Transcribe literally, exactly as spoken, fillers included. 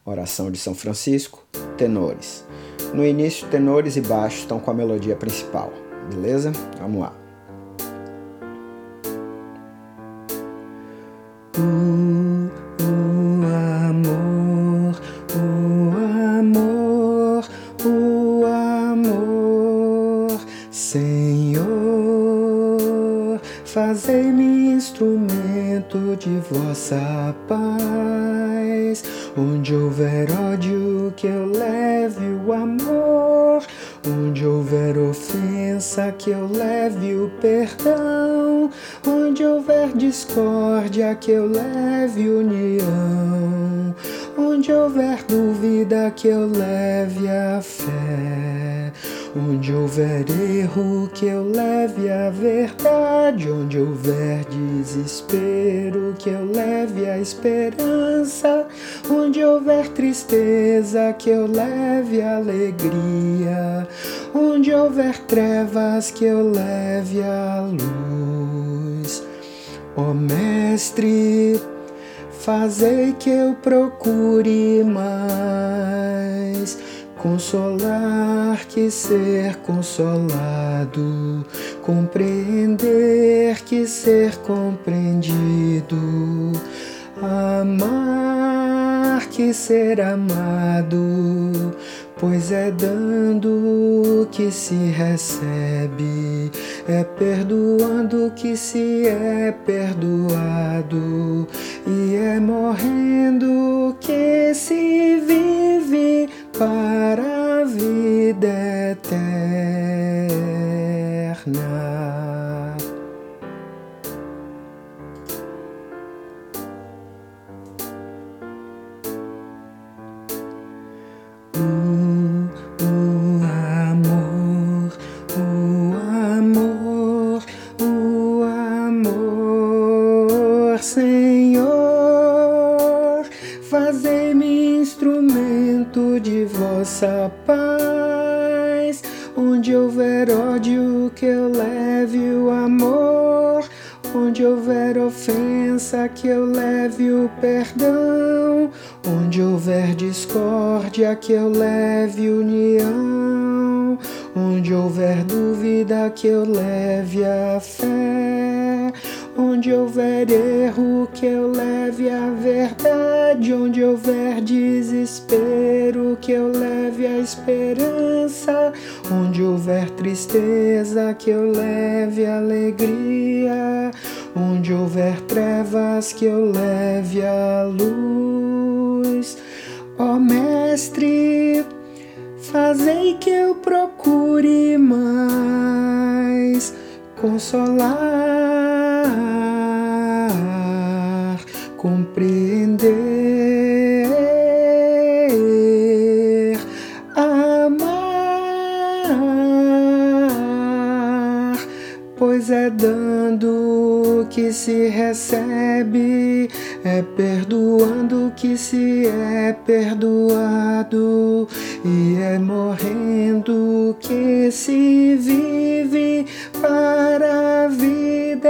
Oração de São Francisco, tenores. No início, tenores e baixos estão com a melodia principal, beleza? Vamos lá. O, o amor, o amor, o amor, Senhor, fazei-me instrumento de vossa paz. Onde houver ódio, que eu leve o amor. Onde houver ofensa, que eu leve o perdão. Onde houver discórdia, que eu leve união. Onde houver dúvida, que eu leve a fé. Onde houver erro, que eu leve a verdade. Onde houver desespero, que eu leve a esperança. Onde houver tristeza, que eu leve a alegria. Onde houver trevas, que eu leve a luz. Ó Mestre, fazei que eu procure mais consolar que ser consolado, compreender que ser compreendido, amar que ser amado, pois é dando que se recebe, é perdoando que se é perdoado, e é morrendo que se vive para a vida eterna. O, o amor, o amor, o amor, Senhor, fazei-me instrumento de vossa paz. Onde houver ódio, que eu leve o amor. Onde houver ofensa, que eu leve o perdão. Onde houver discórdia, que eu leve união. Onde houver dúvida, que eu leve a fé. Onde houver erro, que eu leve a verdade. Onde houver desespero, que eu leve a esperança. Onde houver tristeza, que eu leve a alegria. Onde houver trevas, que eu leve a luz. Ó Mestre, fazei que eu procure mais consolar, compreender, amar, pois é dando que se recebe, é perdoando que se é perdoado, e é morrendo que se vive para a vida